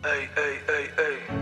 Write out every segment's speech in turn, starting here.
Hey, hey, hey, hey.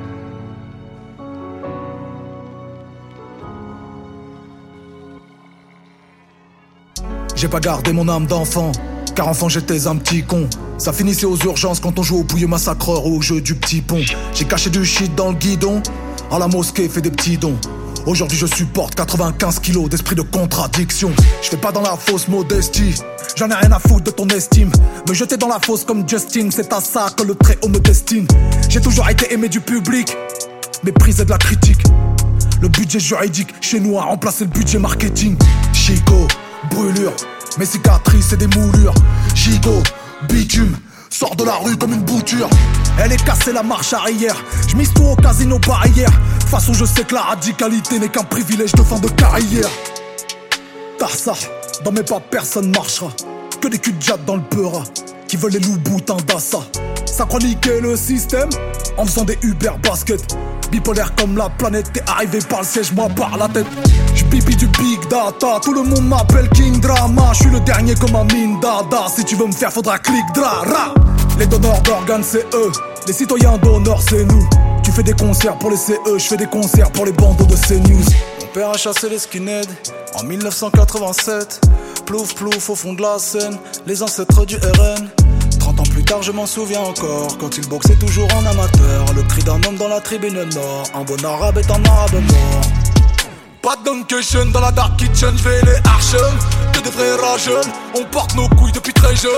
J'ai pas gardé mon âme d'enfant, car enfant j'étais un petit con. Ça finissait aux urgences quand on jouait au pouilleux massacreur ou au jeu du petit pont. J'ai caché du shit dans le guidon, à la mosquée fait des petits dons. Aujourd'hui je supporte 95 kilos d'esprit de contradiction. Je fais pas dans la fausse modestie, j'en ai rien à foutre de ton estime. Me jeter dans la fosse comme Justin, c'est à ça que le Très-Haut me destine. J'ai toujours été aimé du public, méprisé de la critique. Le budget juridique chez nous a remplacé le budget marketing. Chico, brûlure, mes cicatrices et des moulures. Gigot, bitume, sors de la rue comme une bouture. Elle est cassée la marche arrière, je mise tout au casino barrière. De toute façon je sais que la radicalité n'est qu'un privilège de fin de carrière. Tarsa, dans mes pas personne marchera. Que des culs de jatte dans le peura, qui veulent les loups boutins d'assa. Ça croit niquer le système, en faisant des Uber basket. Bipolaire comme la planète, t'es arrivé par le siège, moi par la tête. J'pipi du big data, tout le monde m'appelle King Drama. J'suis le dernier comme un mine dada, si tu veux me faire faudra clic dra. Les donneurs d'organes c'est eux, les citoyens d'honneur c'est nous. Tu fais des concerts pour les CE, j'fais des concerts pour les bandeaux de CNews. Mon père a chassé les skinheads en 1987. Plouf plouf au fond de la Seine, les ancêtres du RN. 30 ans plus tard je m'en souviens encore, quand il boxait toujours en amateur. Le cri d'un homme dans la tribune nord, un bon arabe est un arabe mort. Pas de duncation dans la dark kitchen, j'vais les archons. Que des vrais rageux, on porte nos couilles depuis très jeune.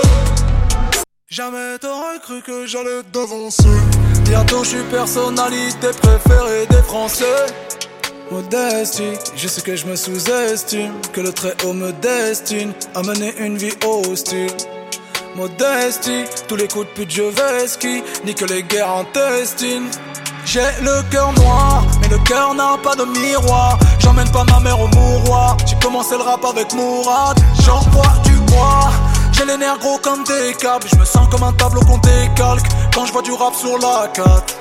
Jamais t'aurais cru que j'allais devancer. Bientôt je suis personnalité préférée des Français. Modestie, je sais que je me sous-estime, que le Très-Haut me destine à mener une vie hostile. Modestie, tous les coups de pute je vais ski, ni que les guerres intestines. J'ai le cœur noir, mais le cœur n'a pas de miroir. J'emmène pas ma mère au mouroir, j'ai commencé le rap avec Mourad. J'envoie du bois, j'ai les nerfs gros comme des câbles. Je me sens comme un tableau qu'on décalque quand je vois du rap sur la 4.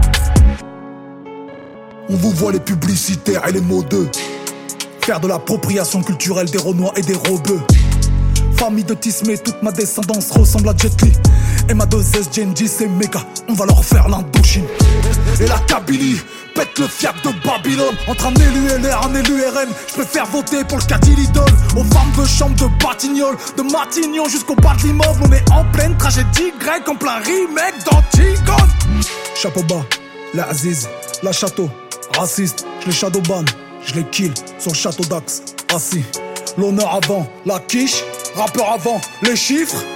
On vous voit les publicitaires et les mots d'eux, faire de l'appropriation culturelle des Renois et des Rebeux. Famille de Tismé, toute ma descendance ressemble à Jet Li. Et ma 2S Genji c'est méga, on va leur faire l'Indochine. Et la Kabylie pète le fiac de Babylone. Entre un élu LR, un élu RN, je préfère voter pour le caddie Lidl. Aux femmes de chambre de Batignolles, de Matignon jusqu'au bas de l'immeuble. On est en pleine tragédie grecque, en plein remake d'Antigone. Chapeau bas, la Aziz, la château, raciste, je les shadowban, je les kill sur le château d'Axe, assis. L'honneur avant la quiche, rappeur avant les chiffres.